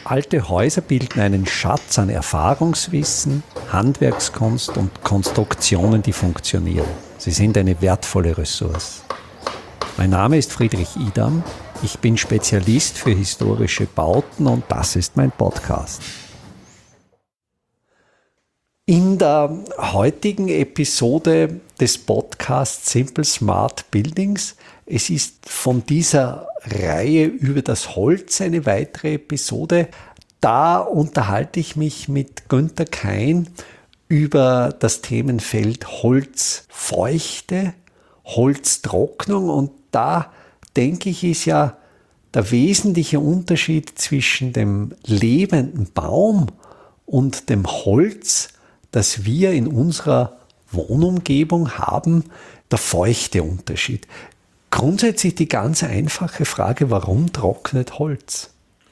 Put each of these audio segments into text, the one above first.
Alte Häuser bilden einen Schatz an Erfahrungswissen, Handwerkskunst und Konstruktionen, die funktionieren. Sie sind eine wertvolle Ressource. Mein Name ist Friedrich Idam. Ich bin Spezialist für historische Bauten und das ist mein Podcast. In der heutigen Episode des Podcasts Simple Smart Buildings, es ist von dieser Reihe über das Holz eine weitere Episode. Da unterhalte ich mich mit Günther Kein über das Themenfeld Holzfeuchte, Holztrocknung, und da denke ich, ist ja der wesentliche Unterschied zwischen dem lebenden Baum und dem Holz, das wir in unserer Wohnumgebung haben, der Feuchteunterschied. Grundsätzlich die ganz einfache Frage, warum trocknet Holz?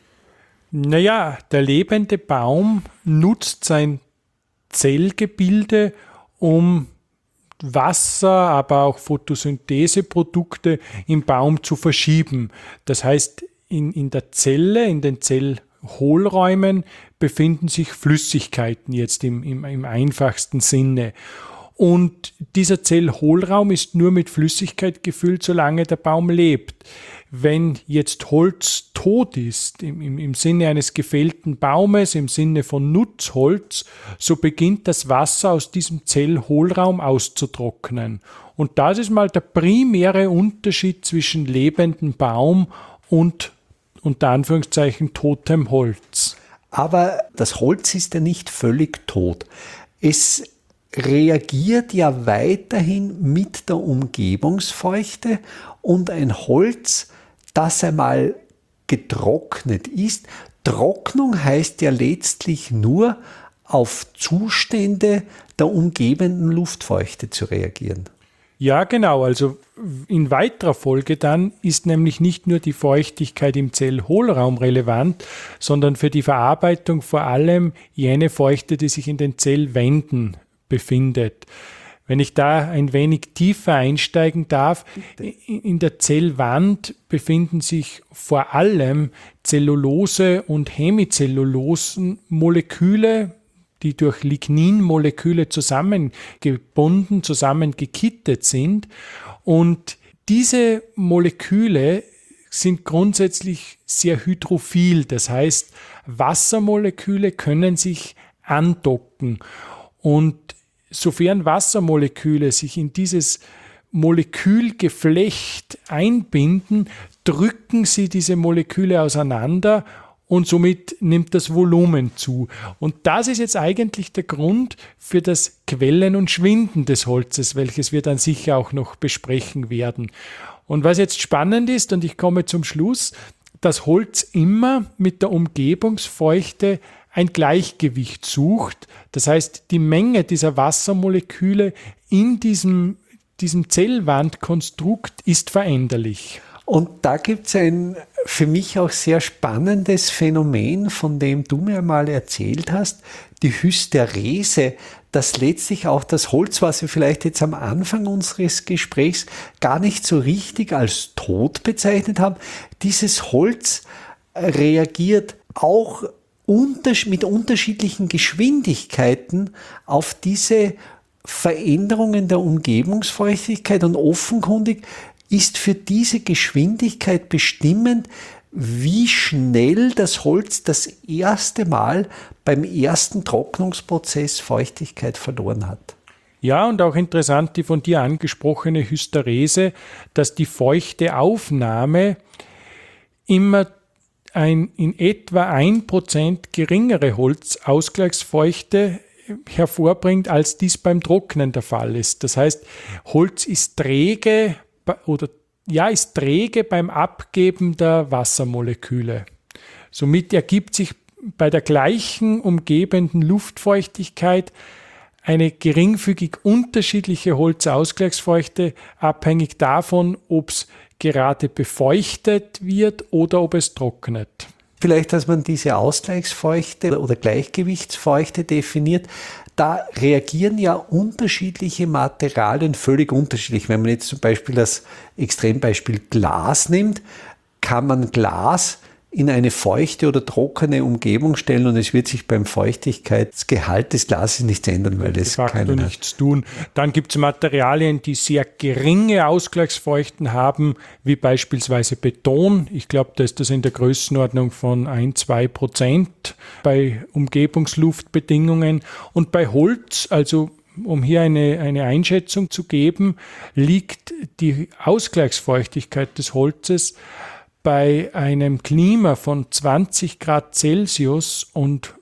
Naja, der lebende Baum nutzt sein Zellgebilde, um Wasser, aber auch Photosyntheseprodukte im Baum zu verschieben. Das heißt, in der Zelle, in den Zellhohlräumen befinden sich Flüssigkeiten jetzt im einfachsten Sinne. Und dieser Zellhohlraum ist nur mit Flüssigkeit gefüllt, solange der Baum lebt. Wenn jetzt Holz tot ist, im Sinne eines gefällten Baumes, im Sinne von Nutzholz, so beginnt das Wasser aus diesem Zellhohlraum auszutrocknen. Und das ist mal der primäre Unterschied zwischen lebendem Baum und unter Anführungszeichen totem Holz. Aber das Holz ist ja nicht völlig tot. Es reagiert ja weiterhin mit der Umgebungsfeuchte, und ein Holz, das einmal getrocknet ist. Trocknung heißt ja letztlich nur, auf Zustände der umgebenden Luftfeuchte zu reagieren. Ja, genau. Also in weiterer Folge dann ist nämlich nicht nur die Feuchtigkeit im Zellhohlraum relevant, sondern für die Verarbeitung vor allem jene Feuchte, die sich in den Zellwänden befindet. Wenn ich da ein wenig tiefer einsteigen darf, in der Zellwand befinden sich vor allem Zellulose- und Hemizellulosen-Moleküle, die durch Ligninmoleküle zusammengebunden, zusammengekittet sind. Und diese Moleküle sind grundsätzlich sehr hydrophil, das heißt, Wassermoleküle können sich andocken. Und sofern Wassermoleküle sich in dieses Molekülgeflecht einbinden, drücken sie diese Moleküle auseinander und somit nimmt das Volumen zu. Und das ist jetzt eigentlich der Grund für das Quellen und Schwinden des Holzes, welches wir dann sicher auch noch besprechen werden. Und was jetzt spannend ist, und ich komme zum Schluss, dass Holz immer mit der Umgebungsfeuchte ein Gleichgewicht sucht. Das heißt, die Menge dieser Wassermoleküle in diesem Zellwandkonstrukt ist veränderlich. Und da gibt es ein für mich auch sehr spannendes Phänomen, von dem du mir mal erzählt hast, die Hysterese, dass letztlich auch das Holz, was wir vielleicht jetzt am Anfang unseres Gesprächs gar nicht so richtig als tot bezeichnet haben, dieses Holz reagiert auch mit unterschiedlichen Geschwindigkeiten auf diese Veränderungen der Umgebungsfeuchtigkeit, und offenkundig ist für diese Geschwindigkeit bestimmend, wie schnell das Holz das erste Mal beim ersten Trocknungsprozess Feuchtigkeit verloren hat. Ja, und auch interessant die von dir angesprochene Hysterese, dass die feuchte Aufnahme immer in etwa 1% geringere Holzausgleichsfeuchte hervorbringt, als dies beim Trocknen der Fall ist. Das heißt, Holz ist träge beim Abgeben der Wassermoleküle. Somit ergibt sich bei der gleichen umgebenden Luftfeuchtigkeit eine geringfügig unterschiedliche Holzausgleichsfeuchte, abhängig davon, ob es gerade befeuchtet wird oder ob es trocknet. Vielleicht, dass man diese Ausgleichsfeuchte oder Gleichgewichtsfeuchte definiert, da reagieren ja unterschiedliche Materialien völlig unterschiedlich. Wenn man jetzt zum Beispiel das Extrembeispiel Glas nimmt, kann man Glas in eine feuchte oder trockene Umgebung stellen und es wird sich beim Feuchtigkeitsgehalt des Glases nichts ändern, weil es keinen nichts tun. Dann gibt es Materialien, die sehr geringe Ausgleichsfeuchten haben, wie beispielsweise Beton. Ich glaube, da ist das in der Größenordnung von 1-2% bei Umgebungsluftbedingungen. Und bei Holz, also um hier eine Einschätzung zu geben, liegt die Ausgleichsfeuchtigkeit des Holzes bei einem Klima von 20 Grad Celsius und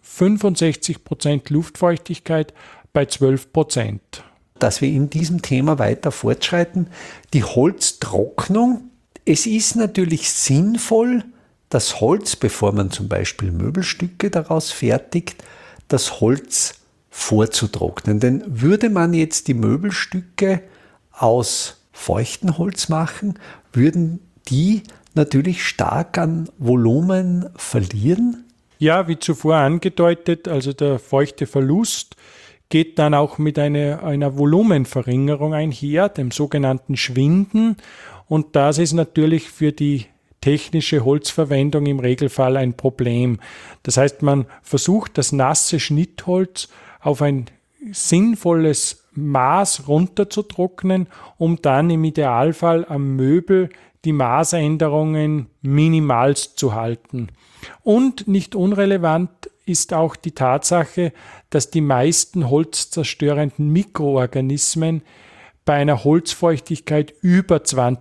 65% Luftfeuchtigkeit bei 12%. Dass wir in diesem Thema weiter fortschreiten, die Holztrocknung. Es ist natürlich sinnvoll, das Holz, bevor man zum Beispiel Möbelstücke daraus fertigt, das Holz vorzutrocknen. Denn würde man jetzt die Möbelstücke aus feuchtem Holz machen, würden die natürlich stark an Volumen verlieren. Ja, wie zuvor angedeutet, also der feuchte Verlust geht dann auch mit einer Volumenverringerung einher, dem sogenannten Schwinden. Und das ist natürlich für die technische Holzverwendung im Regelfall ein Problem. Das heißt, man versucht, das nasse Schnittholz auf ein sinnvolles Maß runterzutrocknen, um dann im Idealfall am Möbel die Maßänderungen minimalst zu halten. Und nicht unrelevant ist auch die Tatsache, dass die meisten holzzerstörenden Mikroorganismen bei einer Holzfeuchtigkeit über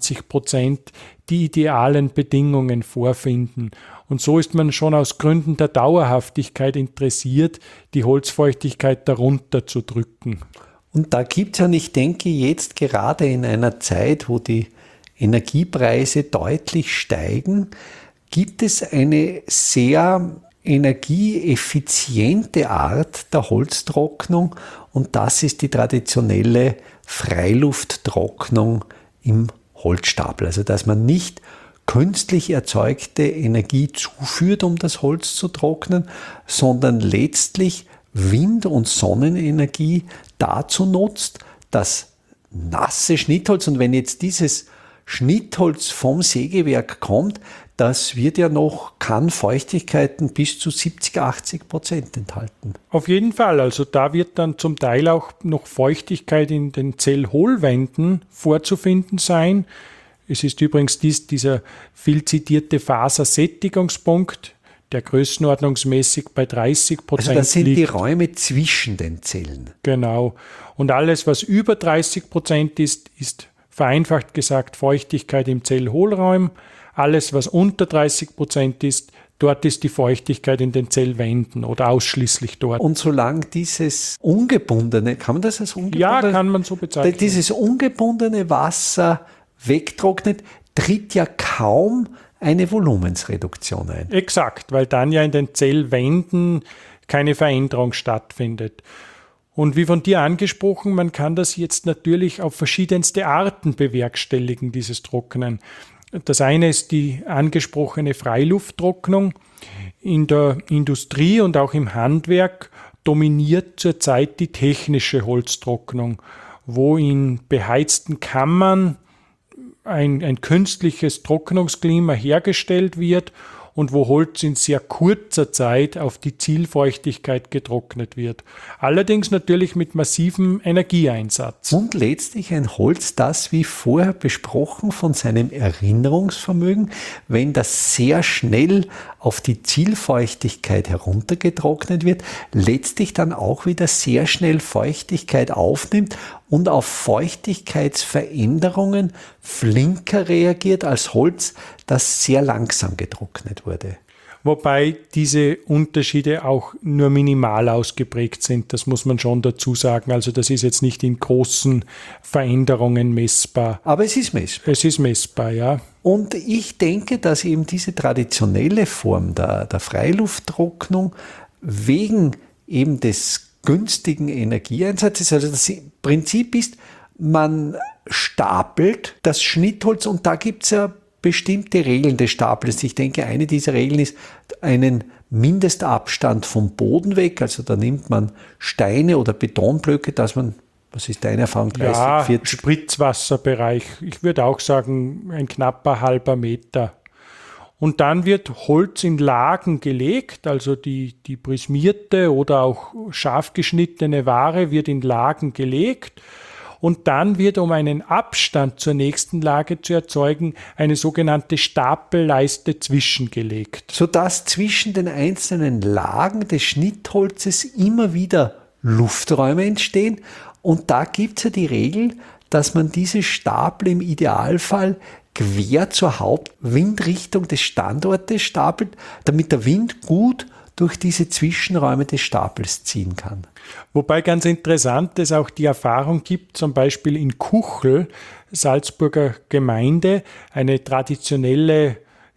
20% die idealen Bedingungen vorfinden. Und so ist man schon aus Gründen der Dauerhaftigkeit interessiert, die Holzfeuchtigkeit darunter zu drücken. Und da gibt es ja, ich denke, jetzt gerade in einer Zeit, wo die Energiepreise deutlich steigen, gibt es eine sehr energieeffiziente Art der Holztrocknung und das ist die traditionelle Freilufttrocknung im Holzstapel. Also dass man nicht künstlich erzeugte Energie zuführt, um das Holz zu trocknen, sondern letztlich Wind- und Sonnenenergie dazu nutzt, das nasse Schnittholz, und wenn jetzt dieses Schnittholz vom Sägewerk kommt, das wird ja kann Feuchtigkeiten bis zu 70-80% enthalten. Auf jeden Fall, also da wird dann zum Teil auch noch Feuchtigkeit in den Zellhohlwänden vorzufinden sein. Es ist übrigens dieser viel zitierte Fasersättigungspunkt, der größenordnungsmäßig bei 30% liegt. Also das sind die Räume zwischen den Zellen. Genau. Und alles, was über 30% ist vereinfacht gesagt Feuchtigkeit im Zellhohlraum. Alles, was unter 30% ist, dort ist die Feuchtigkeit in den Zellwänden oder ausschließlich dort. Und solange dieses ungebundene, kann man das als ungebundene? Ja, kann man so bezeichnen. Dieses ungebundene Wasser wegtrocknet, tritt ja kaum eine Volumensreduktion ein. Exakt, weil dann ja in den Zellwänden keine Veränderung stattfindet. Und wie von dir angesprochen, man kann das jetzt natürlich auf verschiedenste Arten bewerkstelligen, dieses Trocknen. Das eine ist die angesprochene Freilufttrocknung. In der Industrie und auch im Handwerk dominiert zurzeit die technische Holztrocknung, wo in beheizten Kammern ein künstliches Trocknungsklima hergestellt wird und wo Holz in sehr kurzer Zeit auf die Zielfeuchtigkeit getrocknet wird. Allerdings natürlich mit massivem Energieeinsatz. Und letztlich ein Holz, das, wie vorher besprochen, von seinem Erinnerungsvermögen, wenn das sehr schnell auf die Zielfeuchtigkeit heruntergetrocknet wird, letztlich dann auch wieder sehr schnell Feuchtigkeit aufnimmt und auf Feuchtigkeitsveränderungen flinker reagiert als Holz, das sehr langsam getrocknet wurde. Wobei diese Unterschiede auch nur minimal ausgeprägt sind, das muss man schon dazu sagen. Also das ist jetzt nicht in großen Veränderungen messbar. Aber es ist messbar. Es ist messbar, ja. Und ich denke, dass eben diese traditionelle Form der Freilufttrocknung wegen eben des günstigen Energieeinsatzes, also das Prinzip ist, man stapelt das Schnittholz und da gibt es ja bestimmte Regeln des Stapels. Ich denke, eine dieser Regeln ist einen Mindestabstand vom Boden weg, also da nimmt man Steine oder Betonblöcke, dass man, was ist deine Erfahrung, 30, 40? Spritzwasserbereich, ich würde auch sagen, ein knapper halber Meter. Und dann wird Holz in Lagen gelegt, also die prismierte oder auch scharf geschnittene Ware wird in Lagen gelegt. Und dann wird, um einen Abstand zur nächsten Lage zu erzeugen, eine sogenannte Stapelleiste zwischengelegt. Sodass zwischen den einzelnen Lagen des Schnittholzes immer wieder Lufträume entstehen. Und da gibt es ja die Regel, dass man diese Stapel im Idealfall quer zur Hauptwindrichtung des Standortes stapelt, damit der Wind gut durch diese Zwischenräume des Stapels ziehen kann. Wobei ganz interessant es auch die Erfahrung gibt, zum Beispiel in Kuchl, Salzburger Gemeinde, eine traditionelle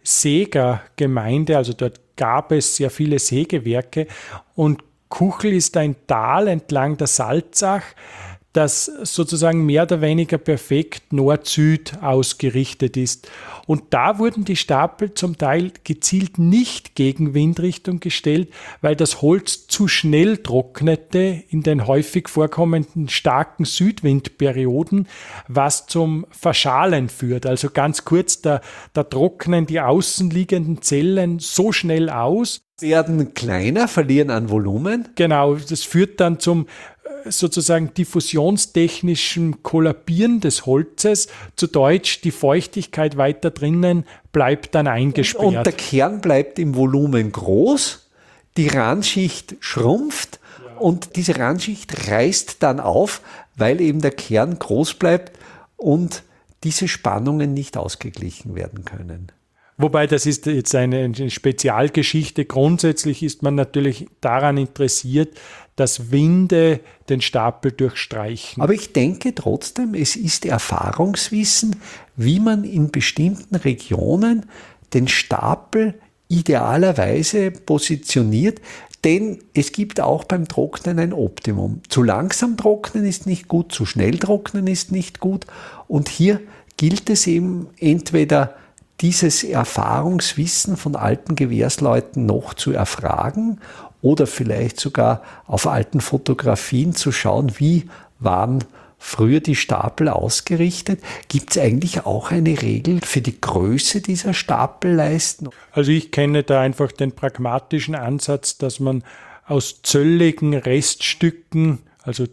Sägergemeinde, also dort gab es sehr viele Sägewerke und Kuchl ist ein Tal entlang der Salzach, das sozusagen mehr oder weniger perfekt Nord-Süd ausgerichtet ist. Und da wurden die Stapel zum Teil gezielt nicht gegen Windrichtung gestellt, weil das Holz zu schnell trocknete in den häufig vorkommenden starken Südwindperioden, was zum Verschalen führt. Also ganz kurz, da trocknen die außenliegenden Zellen so schnell aus. Werden kleiner, verlieren an Volumen. Genau, das führt dann zum sozusagen diffusionstechnischen Kollabieren des Holzes, zu Deutsch, die Feuchtigkeit weiter drinnen bleibt dann eingesperrt. Und der Kern bleibt im Volumen groß, die Randschicht schrumpft und diese Randschicht reißt dann auf, weil eben der Kern groß bleibt und diese Spannungen nicht ausgeglichen werden können. Wobei das ist jetzt eine Spezialgeschichte. Grundsätzlich ist man natürlich daran interessiert, dass Winde den Stapel durchstreichen. Aber ich denke trotzdem, es ist Erfahrungswissen, wie man in bestimmten Regionen den Stapel idealerweise positioniert, denn es gibt auch beim Trocknen ein Optimum. Zu langsam trocknen ist nicht gut, zu schnell trocknen ist nicht gut und hier gilt es eben entweder dieses Erfahrungswissen von alten Gewährsleuten noch zu erfragen oder vielleicht sogar auf alten Fotografien zu schauen, wie waren früher die Stapel ausgerichtet. Gibt es eigentlich auch eine Regel für die Größe dieser Stapelleisten? Also ich kenne da einfach den pragmatischen Ansatz, dass man aus zölligen Reststücken, also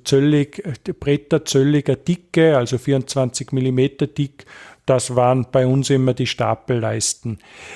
Bretter zölliger Dicke, also 24 mm dick, das waren bei uns immer die Stapelleisten.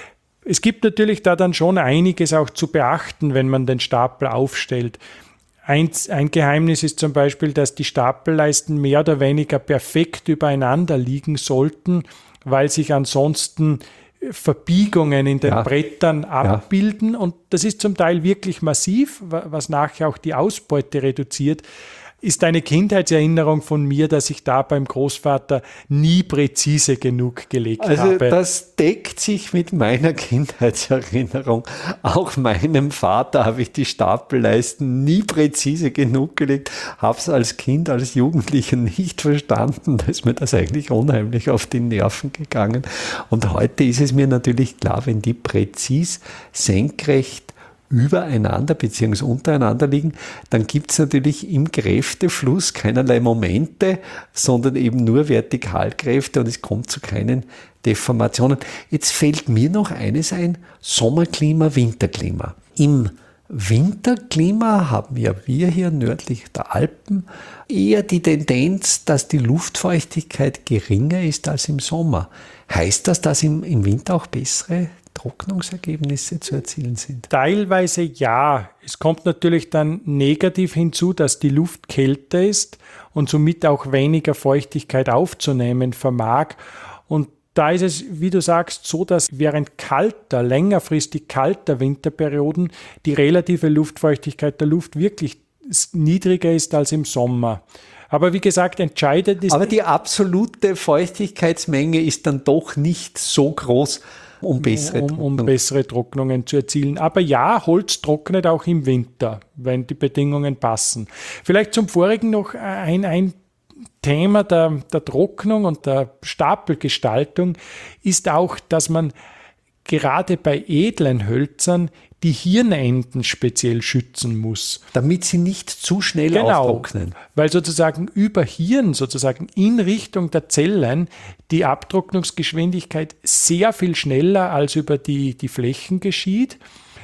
Es gibt natürlich da dann schon einiges auch zu beachten, wenn man den Stapel aufstellt. Ein Geheimnis ist zum Beispiel, dass die Stapelleisten mehr oder weniger perfekt übereinander liegen sollten, weil sich ansonsten Verbiegungen in den Brettern abbilden. Und das ist zum Teil wirklich massiv, was nachher auch die Ausbeute reduziert. Ist eine Kindheitserinnerung von mir, dass ich da beim Großvater nie präzise genug gelegt habe. Also das deckt sich mit meiner Kindheitserinnerung. Auch meinem Vater habe ich die Stapelleisten nie präzise genug gelegt, habe es als Kind, als Jugendlicher nicht verstanden. Da ist mir das eigentlich unheimlich auf die Nerven gegangen. Und heute ist es mir natürlich klar, wenn die präzis senkrecht übereinander bzw. untereinander liegen, dann gibt es natürlich im Kräftefluss keinerlei Momente, sondern eben nur Vertikalkräfte und es kommt zu keinen Deformationen. Jetzt fällt mir noch eines ein, Sommerklima, Winterklima. Im Winterklima haben ja wir hier nördlich der Alpen eher die Tendenz, dass die Luftfeuchtigkeit geringer ist als im Sommer. Heißt das, dass im Winter auch bessere Trocknungsergebnisse zu erzielen sind? Teilweise ja. Es kommt natürlich dann negativ hinzu, dass die Luft kälter ist und somit auch weniger Feuchtigkeit aufzunehmen vermag. Und da ist es, wie du sagst, so, dass während längerfristig kalter Winterperioden die relative Luftfeuchtigkeit der Luft wirklich niedriger ist als im Sommer. Aber wie gesagt, entscheidend ist... Aber die absolute Feuchtigkeitsmenge ist dann doch nicht so groß, um bessere Trocknungen zu erzielen. Aber ja, Holz trocknet auch im Winter, wenn die Bedingungen passen. Vielleicht zum vorigen noch ein Thema der Trocknung und der Stapelgestaltung ist auch, dass man gerade bei edlen Hölzern die Hirnenden speziell schützen muss. Damit sie nicht zu schnell austrocknen. Weil sozusagen über Hirn, sozusagen in Richtung der Zellen, die Abtrocknungsgeschwindigkeit sehr viel schneller als über die Flächen geschieht.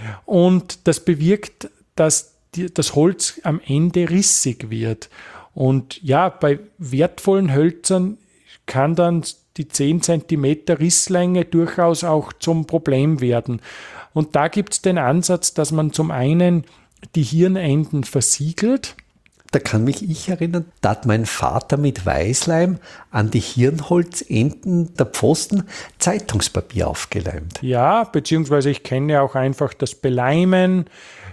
Und das bewirkt, dass das Holz am Ende rissig wird. Und ja, bei wertvollen Hölzern kann dann die 10 cm Risslänge durchaus auch zum Problem werden. Und da gibt es den Ansatz, dass man zum einen die Hirnenden versiegelt. Da kann mich ich erinnern, da hat mein Vater mit Weißleim an die Hirnholzenden der Pfosten Zeitungspapier aufgeleimt. Ja, beziehungsweise ich kenne auch einfach das Beleimen.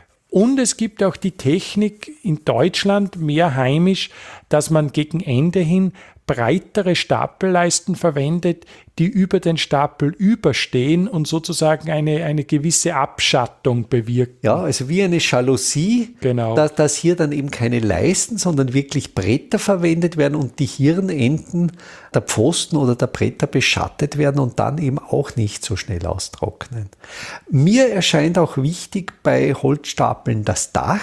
Und es gibt auch die Technik in Deutschland, mehr heimisch, dass man gegen Ende hin breitere Stapelleisten verwendet, die über den Stapel überstehen und sozusagen eine gewisse Abschattung bewirken. Ja, also wie eine Jalousie, Genau. dass hier dann eben keine Leisten, sondern wirklich Bretter verwendet werden und die Hirnenden der Pfosten oder der Bretter beschattet werden und dann eben auch nicht so schnell austrocknen. Mir erscheint auch wichtig bei Holzstapeln das Dach,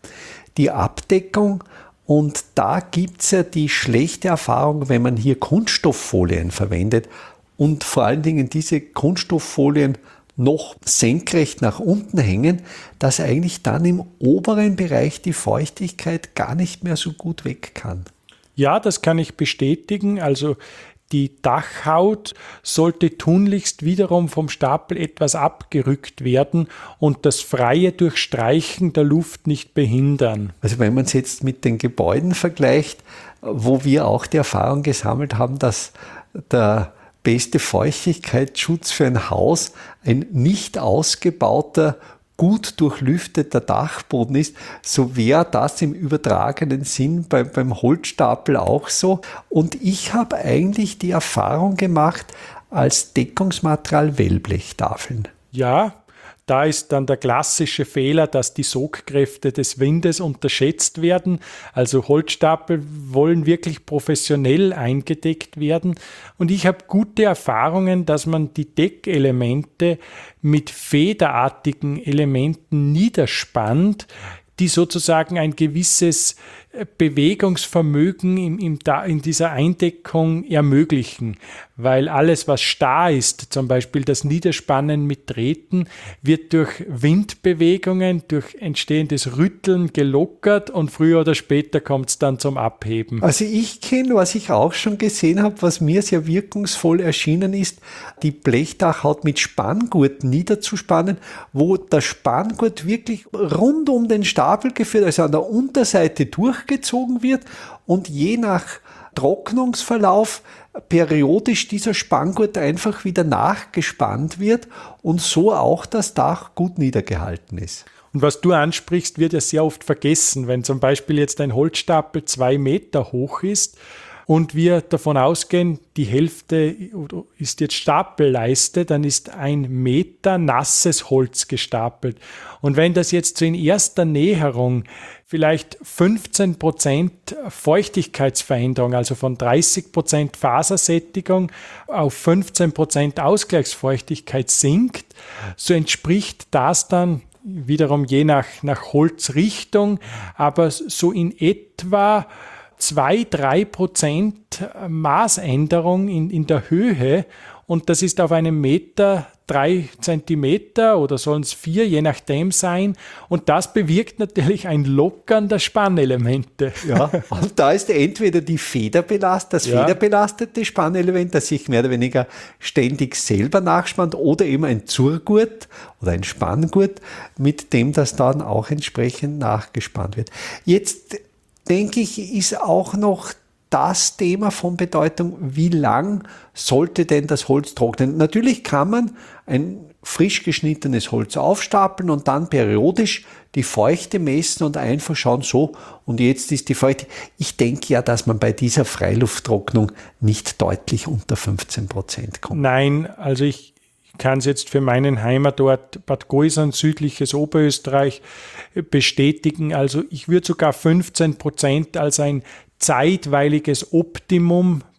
die Abdeckung. Und da gibt es ja die schlechte Erfahrung, wenn man hier Kunststofffolien verwendet und vor allen Dingen diese Kunststofffolien noch senkrecht nach unten hängen, dass eigentlich dann im oberen Bereich die Feuchtigkeit gar nicht mehr so gut weg kann. Ja, das kann ich bestätigen. Also die Dachhaut sollte tunlichst wiederum vom Stapel etwas abgerückt werden und das freie Durchstreichen der Luft nicht behindern. Also wenn man es jetzt mit den Gebäuden vergleicht, wo wir auch die Erfahrung gesammelt haben, dass der beste Feuchtigkeitsschutz für ein Haus ein nicht ausgebauter, gut durchlüfteter Dachboden ist, so wäre das im übertragenen Sinn beim Holzstapel auch so. Und ich habe eigentlich die Erfahrung gemacht, als Deckungsmaterial Wellblechtafeln. Ja, da ist dann der klassische Fehler, dass die Sogkräfte des Windes unterschätzt werden. Also Holzstapel wollen wirklich professionell eingedeckt werden. Und ich habe gute Erfahrungen, dass man die Deckelemente mit federartigen Elementen niederspannt, die sozusagen ein gewisses Bewegungsvermögen in dieser Eindeckung ermöglichen. Weil alles, was starr ist, zum Beispiel das Niederspannen mit Drähten, wird durch Windbewegungen, durch entstehendes Rütteln gelockert und früher oder später kommt es dann zum Abheben. Also ich kenne, was ich auch schon gesehen habe, was mir sehr wirkungsvoll erschienen ist, die Blechdachhaut mit Spanngurt niederzuspannen, wo der Spanngurt wirklich rund um den Stapel geführt, also an der Unterseite durchgezogen wird und je nach Trocknungsverlauf periodisch dieser Spanngurt einfach wieder nachgespannt wird und so auch das Dach gut niedergehalten ist. Und was du ansprichst, wird ja sehr oft vergessen, wenn zum Beispiel jetzt ein Holzstapel 2 Meter hoch ist und wir davon ausgehen, die Hälfte ist jetzt Stapelleiste, dann ist 1 Meter nasses Holz gestapelt. Und wenn das jetzt so in erster Näherung vielleicht 15% Feuchtigkeitsveränderung, also von 30% Fasersättigung auf 15% Ausgleichsfeuchtigkeit sinkt, so entspricht das dann wiederum je nach Holzrichtung, aber so in etwa 2-3% Maßänderung in der Höhe und das ist auf einem Meter 3 Zentimeter oder sollen es 4, je nachdem sein. Und das bewirkt natürlich ein Lockern der Spannelemente. Ja, und da ist entweder das federbelastete Spannelement, das sich mehr oder weniger ständig selber nachspannt, oder eben ein Zurgurt oder ein Spanngurt, mit dem das dann auch entsprechend nachgespannt wird. Jetzt denke ich, ist auch noch das Thema von Bedeutung, wie lang sollte denn das Holz trocknen? Natürlich kann man ein frisch geschnittenes Holz aufstapeln und dann periodisch die Feuchte messen und einfach schauen, so, und jetzt ist die Feuchte. Ich denke ja, dass man bei dieser Freilufttrocknung nicht deutlich unter 15% kommt. Nein, also ich kann es jetzt für meinen Heimatort Bad Goisern, südliches Oberösterreich, bestätigen. Also ich würde sogar 15% als ein zeitweiliges Optimum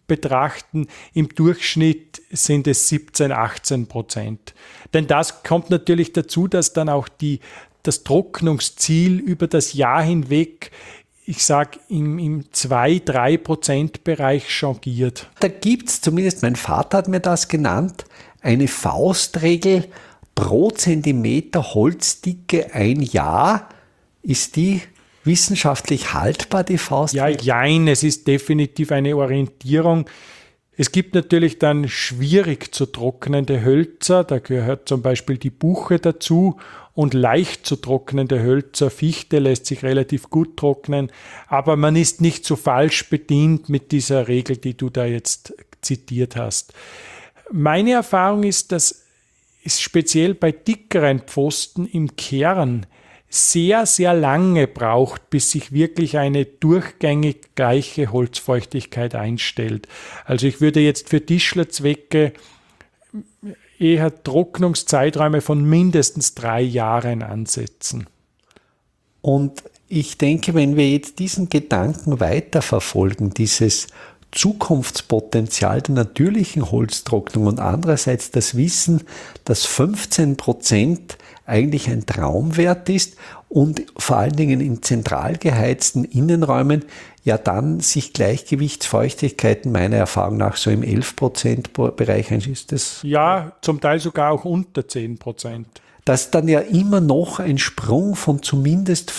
betrachten, im Durchschnitt sind es 17-18%. Denn das kommt natürlich dazu, dass dann auch das Trocknungsziel über das Jahr hinweg, ich sage, im 2-3% Bereich changiert. Da gibt es, zumindest mein Vater hat mir das genannt, eine Faustregel pro Zentimeter Holzdicke ein Jahr. Ist die wissenschaftlich haltbar, die Faustregel? Ja, jein, es ist definitiv eine Orientierung. Es gibt natürlich dann schwierig zu trocknende Hölzer, da gehört zum Beispiel die Buche dazu, und leicht zu trocknende Hölzer, Fichte lässt sich relativ gut trocknen, aber man ist nicht so falsch bedient mit dieser Regel, die du da jetzt zitiert hast. Meine Erfahrung ist, dass es speziell bei dickeren Pfosten im Kern sehr, sehr lange braucht, bis sich wirklich eine durchgängig gleiche Holzfeuchtigkeit einstellt. Also ich würde jetzt für Tischlerzwecke eher Trocknungszeiträume von mindestens 3 Jahren ansetzen. Und ich denke, wenn wir jetzt diesen Gedanken weiterverfolgen, dieses Zukunftspotenzial der natürlichen Holztrocknung und andererseits das Wissen, dass 15% eigentlich ein Traumwert ist und vor allen Dingen in zentral geheizten Innenräumen ja dann sich Gleichgewichtsfeuchtigkeiten meiner Erfahrung nach so im 11% Bereich ist. Das ja, zum Teil sogar auch unter 10%. Dass dann ja immer noch ein Sprung von zumindest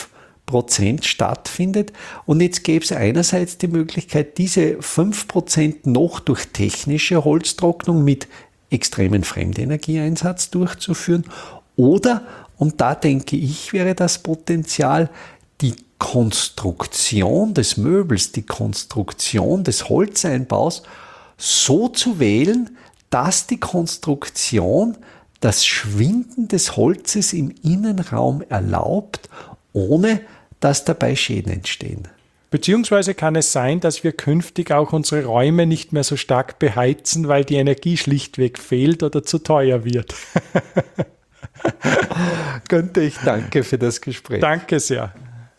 5% stattfindet. Und jetzt gäbe es einerseits die Möglichkeit, diese 5% noch durch technische Holztrocknung mit extremen Fremdenergieeinsatz durchzuführen. Oder, und da denke ich, wäre das Potenzial, die Konstruktion des Möbels, die Konstruktion des Holzeinbaus so zu wählen, dass die Konstruktion das Schwinden des Holzes im Innenraum erlaubt, ohne dass dabei Schäden entstehen. Beziehungsweise kann es sein, dass wir künftig auch unsere Räume nicht mehr so stark beheizen, weil die Energie schlichtweg fehlt oder zu teuer wird. Günther, ich danke für das Gespräch. Danke sehr.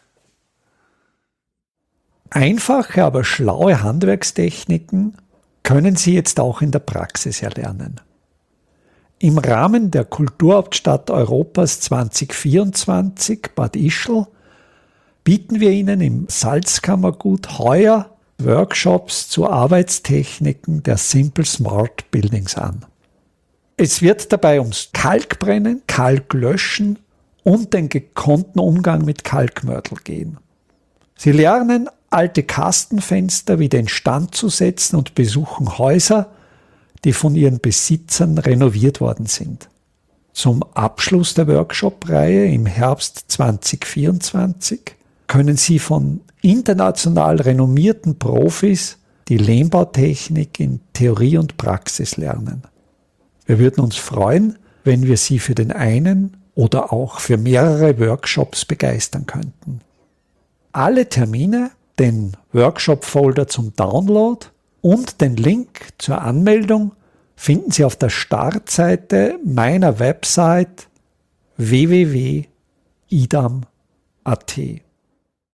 Einfache, aber schlaue Handwerkstechniken können Sie jetzt auch in der Praxis erlernen. Im Rahmen der Kulturhauptstadt Europas 2024 Bad Ischl bieten wir Ihnen im Salzkammergut heuer Workshops zu Arbeitstechniken der Simple Smart Buildings an. Es wird dabei ums Kalkbrennen, Kalklöschen und den gekonnten Umgang mit Kalkmörtel gehen. Sie lernen, alte Kastenfenster wieder instand zu setzen und besuchen Häuser, die von ihren Besitzern renoviert worden sind. Zum Abschluss der Workshop-Reihe im Herbst 2024 können Sie von international renommierten Profis die Lehmbautechnik in Theorie und Praxis lernen. Wir würden uns freuen, wenn wir Sie für den einen oder auch für mehrere Workshops begeistern könnten. Alle Termine, den Workshop-Folder zum Download und den Link zur Anmeldung finden Sie auf der Startseite meiner Website www.idam.at.